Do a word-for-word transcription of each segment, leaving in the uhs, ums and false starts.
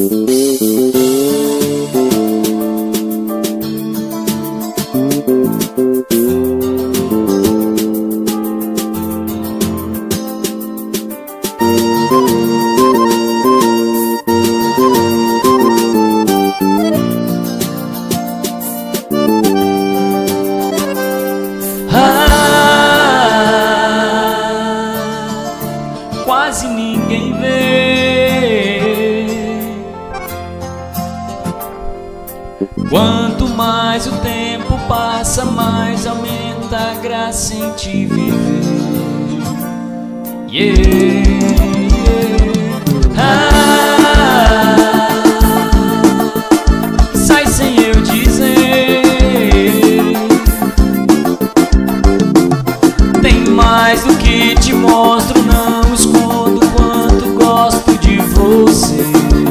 Quase ninguém vê. Quanto mais o tempo passa, mais aumenta a graça em te viver. Yeah, yeah. Ah, sai sem eu dizer. Tem mais do que te mostro, não escondo quanto gosto de você.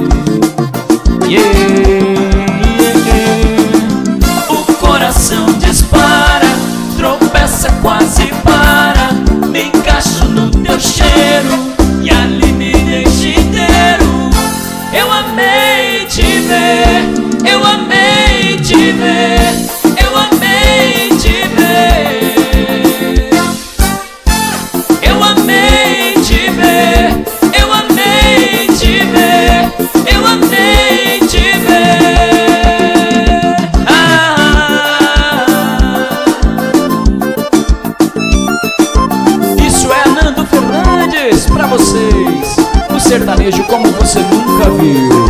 Yeah, yeah, yeah. O coração dispara, tropeça, quase para. Me encaixo no teu cheiro e ali me deixo inteiro. Eu amei te ver, eu amei te ver, eu amei te ver. Eu amei te ver, eu amei te ver, eu amei te ver. Ah, isso é Nando Fernandes pra vocês, o sertanejo como você nunca viu.